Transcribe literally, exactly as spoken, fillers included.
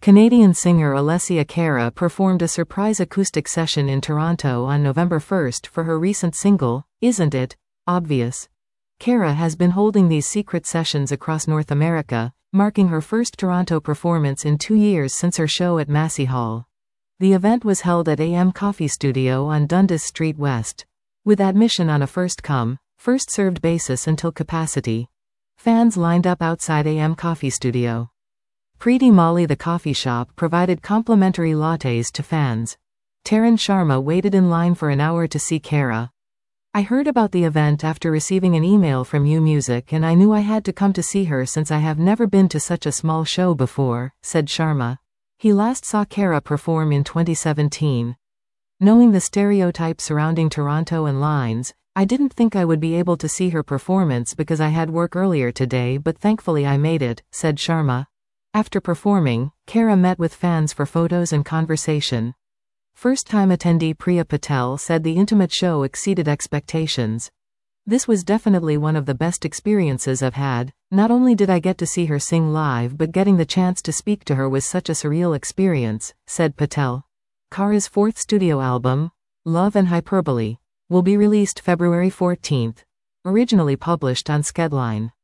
Canadian singer Alessia Cara performed a surprise acoustic session in Toronto on November first for her recent single, Isn't It Obvious? Cara has been holding these secret sessions across North America, marking her first Toronto performance in two years since her show at Massey Hall. The event was held at A M Coffee Studio on Dundas Street West, with admission on a first-come, first-served basis until capacity. Fans lined up outside A M Coffee Studio. Pretty Molly the coffee shop provided complimentary lattes to fans. Taran Sharma waited in line for an hour to see Cara. I heard about the event after receiving an email from U Music and I knew I had to come to see her since I have never been to such a small show before, said Sharma. He last saw Cara perform in twenty seventeen. Knowing the stereotypes surrounding Toronto and lines, I didn't think I would be able to see her performance because I had work earlier today, but thankfully I made it, said Sharma. After performing, Cara met with fans for photos and conversation. First-time attendee Priya Patel said the intimate show exceeded expectations. This was definitely one of the best experiences I've had. Not only did I get to see her sing live, but getting the chance to speak to her was such a surreal experience, said Patel. Cara's fourth studio album, Love and Hyperbole, will be released February fourteenth. Originally published on Skedline.